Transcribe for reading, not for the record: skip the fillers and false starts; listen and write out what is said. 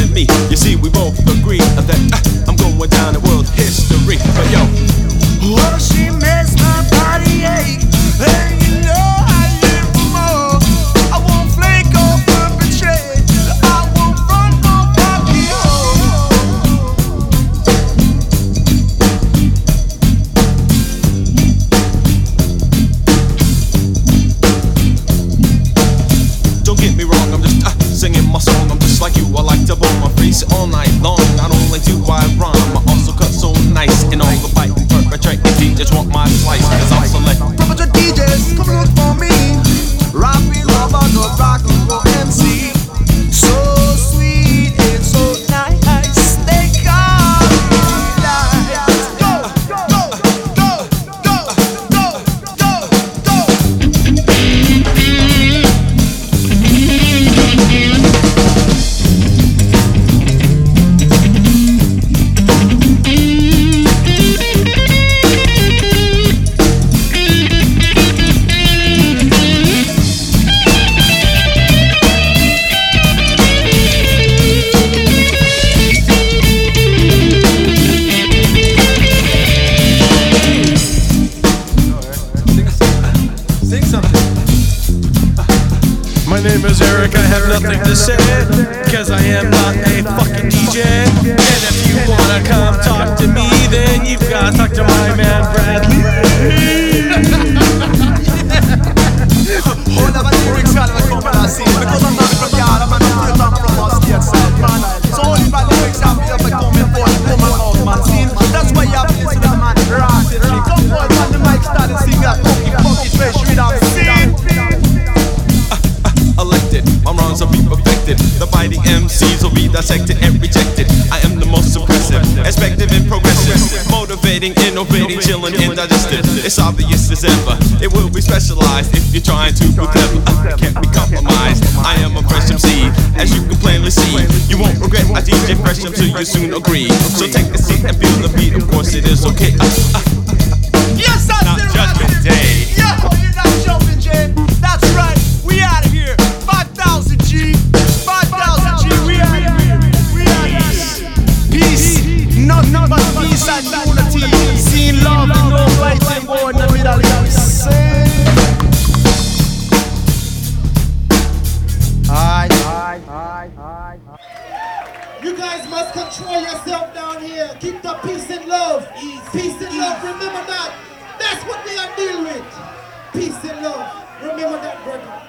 and me. You see, we both agree that I'm going down in world history. But yo, oh, she makes my body ache, and you know I live for more. I won't flake or perpetrate, I won't run for poppy don't get me wrong, I'm just singing my song. I'm just like you, I like to blow my face all night long. Not only do I rhyme, I also cut so nice. And all the bite and perpetrate, the DJs want my slice, cause I'm select. Proper DJs, come look for me. Rapping about the rock and roll MC. So sweet and so nice. They call me lights. Go, go, go, go, go, go, go. Sing something. My name is Eric, I have nothing to say, cause I am not a fucking DJ. And if you wanna come talk to me, then you've gotta talk to my man Bradley. All of the lyrics are like come and see, because I'm not from yard, I'm not from a state side, man. So all of the lyrics are here for coming for the woman out, man. See, that's why you have to listen to the man rockin'. Come on, man, the mic start and sing that funky treasure it out. Elected, my rhymes will be perfected. The biting MCs will be dissected and rejected. I am the most impressive, expected and progressive, motivating, innovating, chilling, indigested. It's obvious as ever, it will be specialized if you're trying to be clever. It can't be compromised. I am a fresh MC, as you can plainly see. You won't regret a DJ fresh MC, you soon agree. So take a seat and feel the beat. Of course, it is okay. Yes, that's Not it, Judgment right. Day. Yeah, you're not jumping, Jay. That's right. We out of here. 5,000 G. 5,000 G. We out of here. We out of here. Peace. Nothing but peace and unity. Seeing love and no fighting war in the Middle East. You guys must control yourself down here. Keep the peace and love. Peace and love. Remember that. That's what we are dealing with. Peace and love. Remember that, brother.